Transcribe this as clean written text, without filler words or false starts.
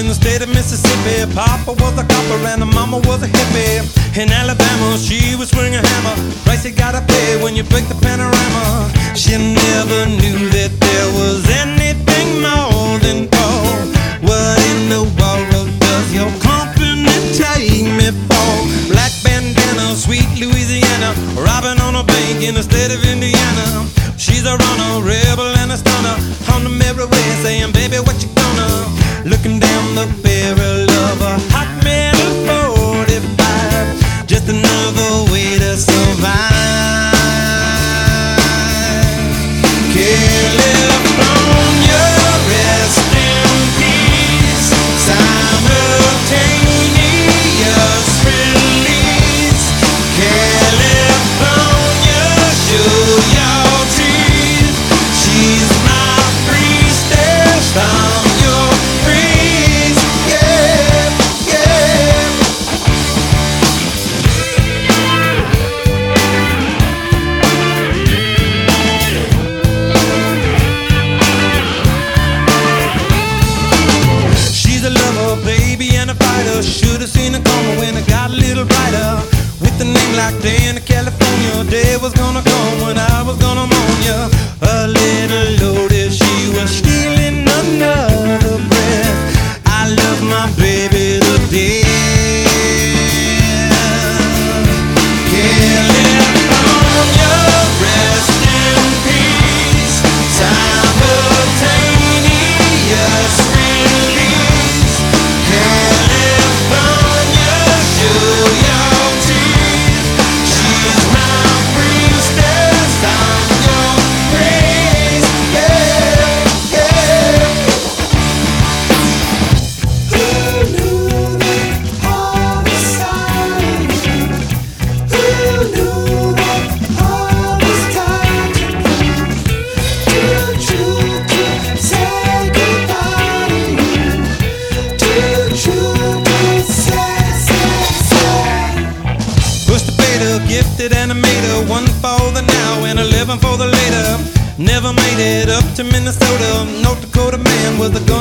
in the state of Mississippi. Papa was a copper and the mama was a hippie. In Alabama, she would swing a hammer. Price you gotta pay when you break the panorama. She never knew that there was anything more than gold. What in the world does your company take me for? Black bandana, sweet Louisiana, robbing on a bank in the state of Indiana. She's a runner, rebel and a stunner, on the merry way saying, baby, what you gonna? Looking down the barrel of a hot metal 45, just another way to survive. California, rest in peace. Simultaneous release. California, show your teeth. She's my priestess from your breeze. Yeah, yeah. She's a lover, baby, and a fighter. Should've seen her coming when it got a little brighter. With a name like Dana, California, day was gonna come when I was gonna mourn ya. A little loaded, she was stealing another breath. I love my baby to death. California, rest in peace. Simultaneous release. California, show your teeth. She's my priestess, I'm your praise. Yeah, yeah. Who knew that all was time? Who knew that all was time? Too true to say goodbye to you. Too true to say. Push the beta, gifted animator, one for the now and 11 for the later. Never made it up to Minnesota. North Dakota man with a gun.